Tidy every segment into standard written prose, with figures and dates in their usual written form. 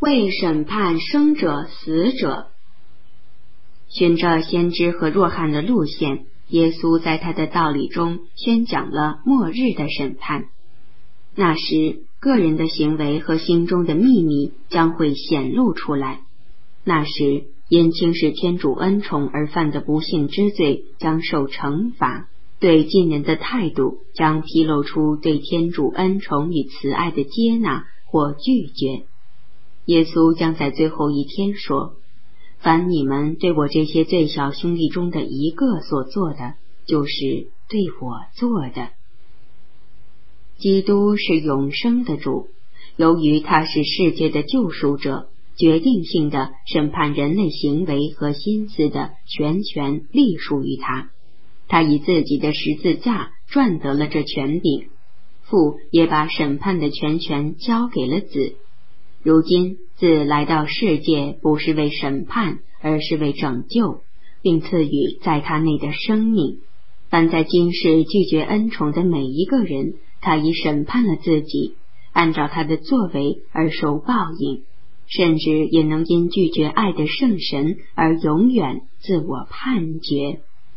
为审判生者死者。循着先知和若翰的路线，耶稣在他的道理中宣讲了末日的审判。那时，个人的行为和心中的秘密将会显露出来。那时，因轻视天主恩宠而犯的不幸之罪将受惩罚，对近人的态度将披露出对天主恩宠与慈爱的接纳或拒绝。耶稣将在最后一天说，凡你们对我这些最小兄弟中的一个所做的，就是对我做的。基督是永生的主，由于他是世界的救赎者，决定性的审判人类行为和心思的全权隶属于他。他以自己的十字架赚得了这权柄，父也把审判的全权交给了子。如今子来到世界，不是为审判，而是为拯救，并赐予在他内的生命。凡在今世拒绝恩宠的每一个人，他已审判了自己，按照他的作为而受报应，甚至也能因拒绝爱的圣神而永远自我判决。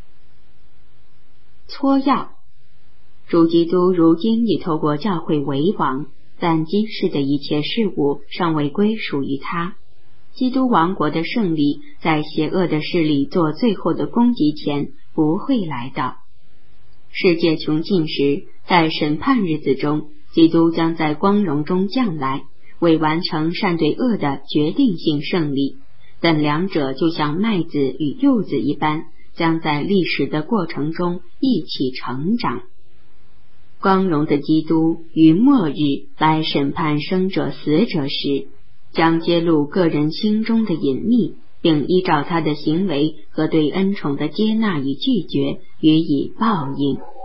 撮要，主基督如今已透过教会为王，但今世的一切事物尚未归属于他。基督王国的胜利在邪恶的势力做最后的攻击前不会来到。世界穷尽时，在审判日子中，基督将在光荣中降来，为完成善对恶的决定性胜利。但两者就像麦子与柚子一般，将在历史的过程中一起成长。光荣的基督于末日来审判生者死者时，将揭露个人心中的隐秘，并依照他的行为和对恩宠的接纳与拒绝予以报应。